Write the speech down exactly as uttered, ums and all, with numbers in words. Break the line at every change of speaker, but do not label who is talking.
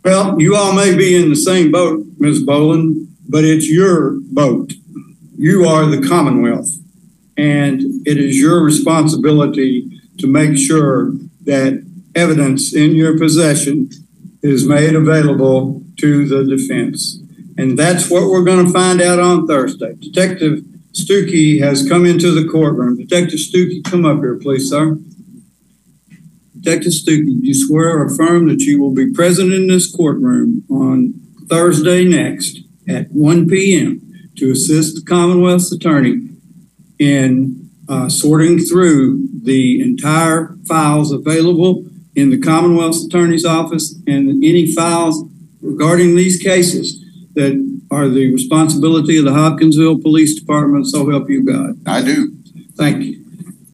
Well, you all may be in the same boat, Miz Boland, but it's your boat. You are the Commonwealth, and it is your responsibility to make sure that evidence in your possession is made available to the defense. And that's what we're going to find out on Thursday. Detective Stuckey has come into the courtroom. Detective Stuckey, come up here, please, sir. Detective Stuckey, do you swear or affirm that you will be present in this courtroom on Thursday next at one p.m. to assist the Commonwealth's attorney in uh, sorting through the entire files available in the Commonwealth's attorney's office and any files regarding these cases that are the responsibility of the Hopkinsville Police Department, so help you God?
I do.
Thank you.